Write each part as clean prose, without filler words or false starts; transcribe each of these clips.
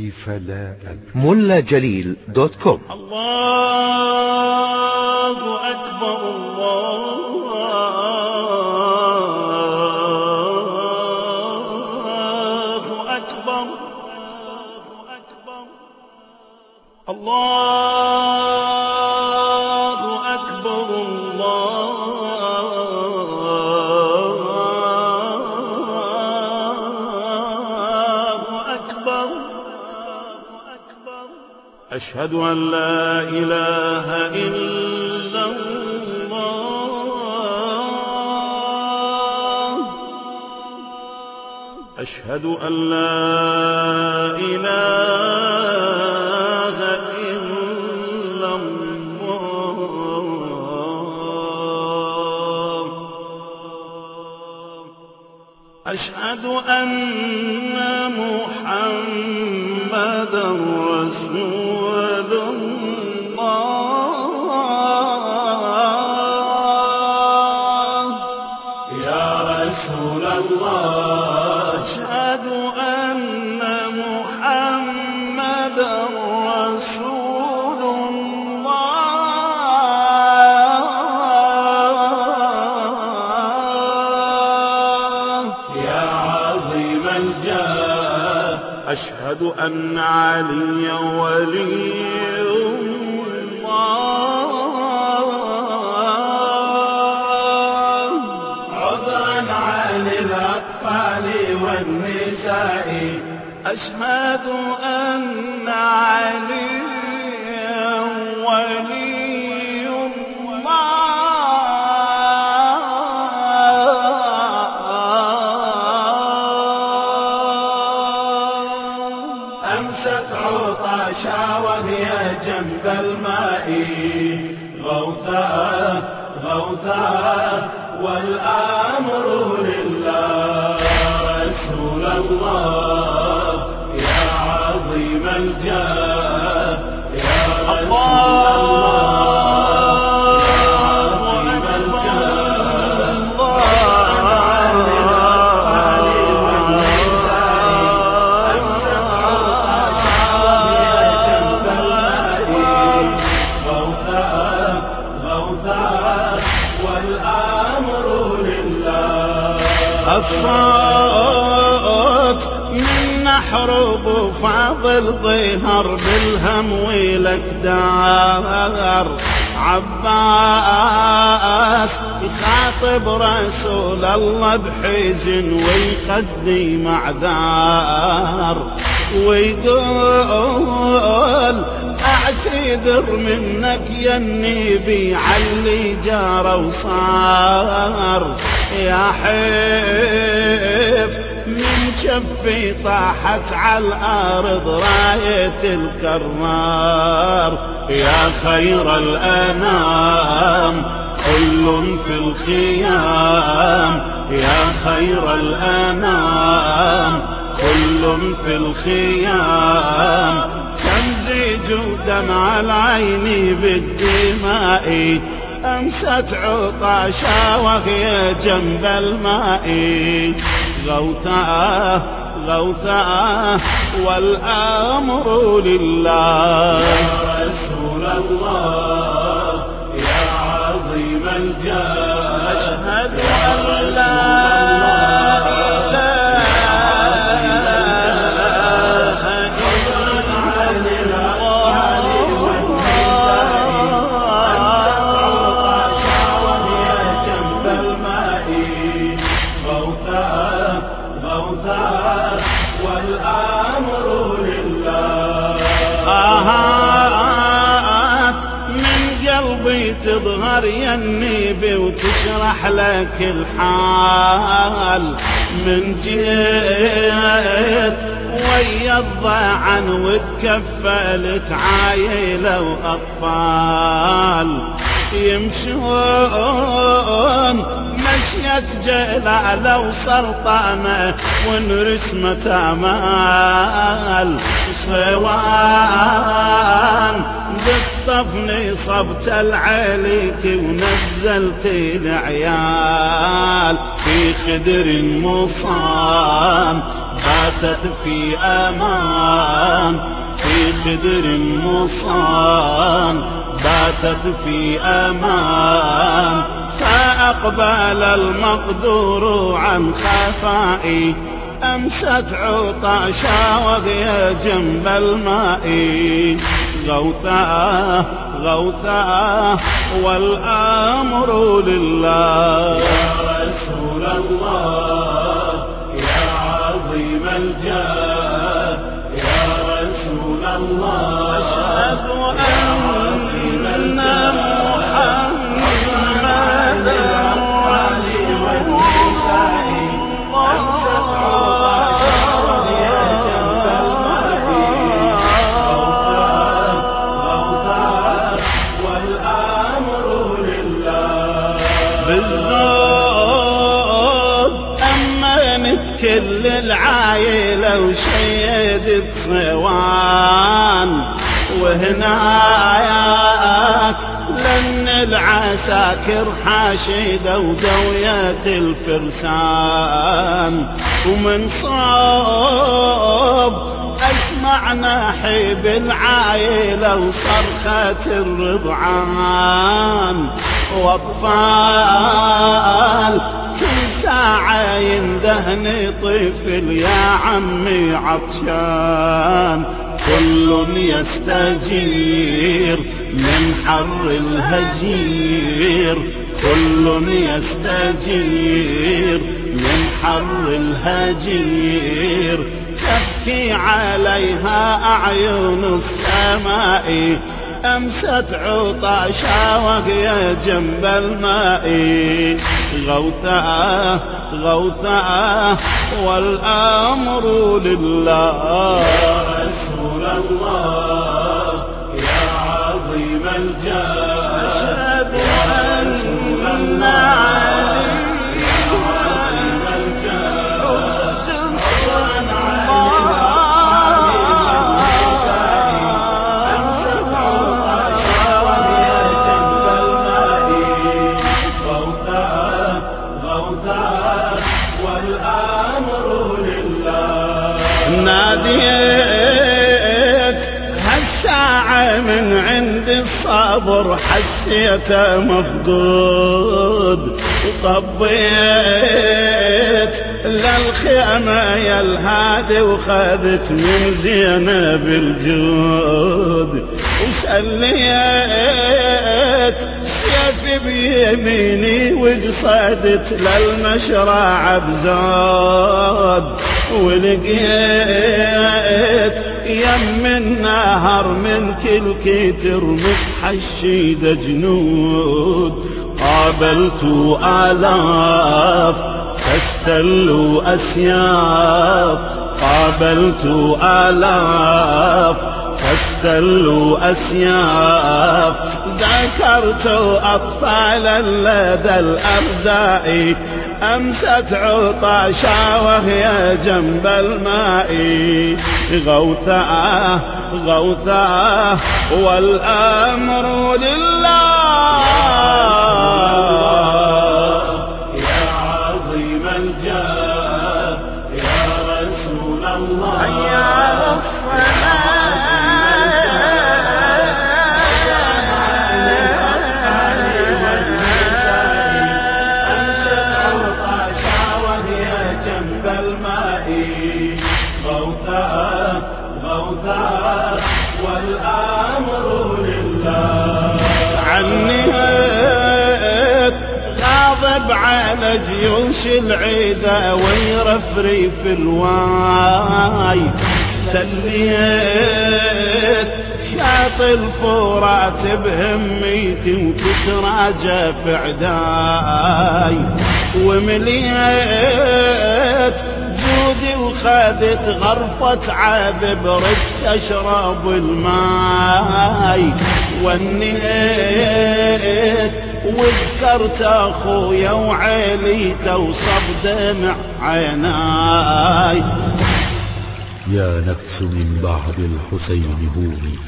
كيف لا ملاجليل.com. الله أكبر الله أكبر الله أكبر الله أكبر. أشهد أن لا إله إلا الله. أشهد أن لا إله إلا الله. أشهد أن محمدًا رسول الله. يا رسول الله أشهد أن محمدًا رسول الله. يا عظيم الجاه أشهد أن عليا ولي الله. عذرا عن الأطفال والنساء أشهد أن عليا ولي الله. أمست عطاشا وهي جنب الماء غوثاء غوثاء والأمر لله. رسول الله يا عظيم الجاه يا رسول الله يا عظيم الجاه. عن الأطفال والنساء أمست عطاشا وهي جنب الماء غوثاء غوثاء والأمر لله. الصوت من نحرب فاضل ظهر بالهم والأكدار. عباس يخاطب رسول الله بحزن ويقدم أعذار ويقول اعتذر منك يا النبي علي جرى وصار. يا حيف من شفي طاحت على الأرض راية الكرار. يا خير الأنام كل في الخيام. يا خير الأنام كل في الخيام. تمزج دمع العين بالدماء أمست عطاشا وهي جنب الماء غوثاء غوثاء والأمر لله. يا رسول الله يا عظيم الجاه أشهد أن لا والأمر لله. آهات من قلبي تظهر يا النبي وتشرح لك الحال. من جيت ويا الضعن وتكفلت عايلة وأطفال يمشون مشيت جلالة وسلطانة ونرسمة أمال. صوان بالطفن صبت العليتي ونزلت العيال في خدر مصان باتت في أمان في خدر مصان باتت في أمان، فأقبل المقدور عن خفائي، أمست عطاشا وهي جنب الماء. غوثاه غوثاه والأمر لله. يا رسول الله يا عظيم الجاه، يا رسول الله أشهد أن محمد رسول الله. أمست عطاشا وهي جنب الماء. غوثاه غوثاه والأمر لله. بالذوب أمنت كل العايلة وشيدت صوان، وهناك لن العساكر حاشدة ودوية الفرسان، ومن صوب أسمع نحيب العايلة وصرخة الرضعان، وأطفال كل ساعة يندهني طفل يا عمي عطشان. كل يستجير من حر الهجير، كل يستجير من حر الهجير، تبكي عليها أعين السماء، أمست عطاشا وهي جنب الماء. غوثاه غوثاه والأمر لله. يا رسول الله يا عظيم الجاه، أشهد يا رسول أن الله يا عظيم الجاه، عذرا عن الأطفال والنساء، أمست عطاشا وهي جنب الماء. غوثاه غوثاه والأمر لله. ناديت هالساعة من عند الصبر حسيته مفقود، وطبيت للخيمة يا الهادي وخذت من زينب الجود، وسليت سيفي بيميني وقصدت للمشرع بزود، ولقيت يم النهر من كل كتر متحشيد جنود، قابلت آلاف فاستلوا أسياف، قابلت آلاف فاستلوا أسياف، ذكرت أطفالا لدى الأرزاء، أمست عطاشا وهي جنب الماء. غوثاه غوثاه والأمر لله. يا عظيم الجاه، يا رسول الله حي على غوثاه غوثاه والأمر لله. عنيت غاضب على جيوش العدا ويرفري في الواي، تليت شاطئ الفرات بهميتي وتتراجى في عداي، ومليت جودي وخذت غرفة عذب ردت أشرب الماي، ونيت وذكرت أخويا وعيلي توصب دمع عيناي. يا نفس من بعد الحسين هوني،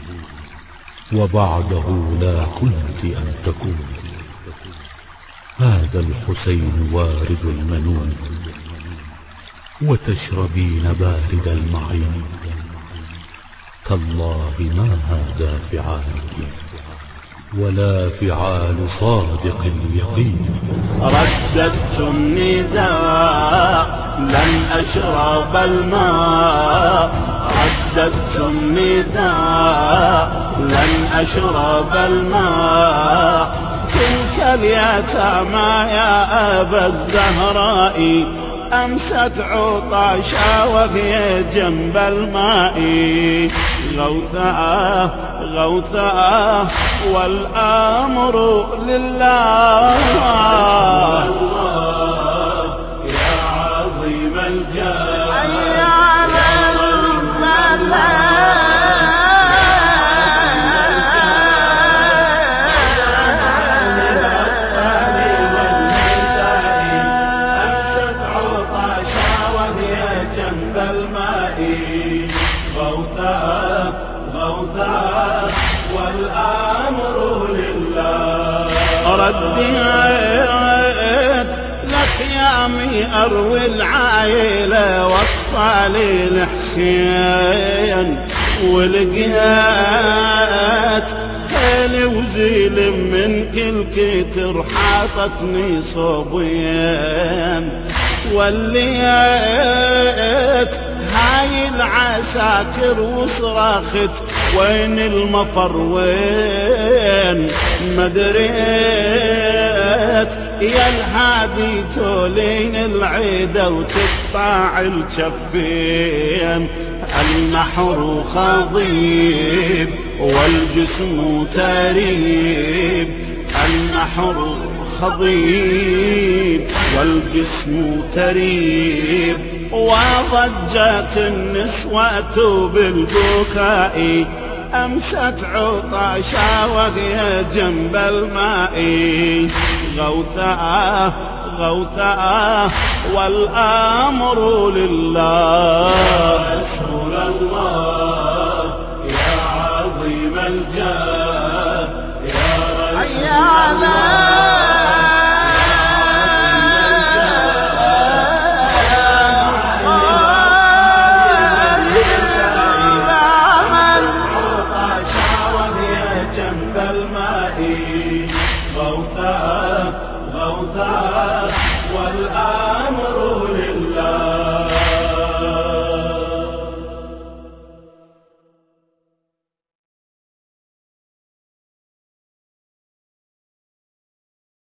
وبعده لا كنت أن تكوني، هذا الحسين وارد المنون، وتشربين بارد المعين، تالله ما هذا فعالي ولا فعال صادق اليقين. رددت النداء لن أشرب الماء، رددت النداء لن أشرب الماء. تلك اليتامى يا أبا الزهراء أمست عطاشا وهي جنب الماء. غوثاء غوثاء والأمر لله. يا عظيم الجاه غوثاء غوثاء والأمر لله. رديت لخيامي أروي العائلة واطفالي الحسين، ولقيت خيلي وزيل من كل كتر حاطتني صبيان. توليت هاي العساكر وصرخت وين المفر وين، ما دريت يا الهادي تولين العيدة وتقطع الشفين. النحر خضيب والجسم تريب، النحر خضيب والجسم تريب. وضجت النسوة بالبكاء أمست عطاشا وهي جنب الماء. غوثاء غوثاء والأمر لله. رسول الله يا عظيم الجاه يا رسول الله غوثاء غوثاء والأمر لله.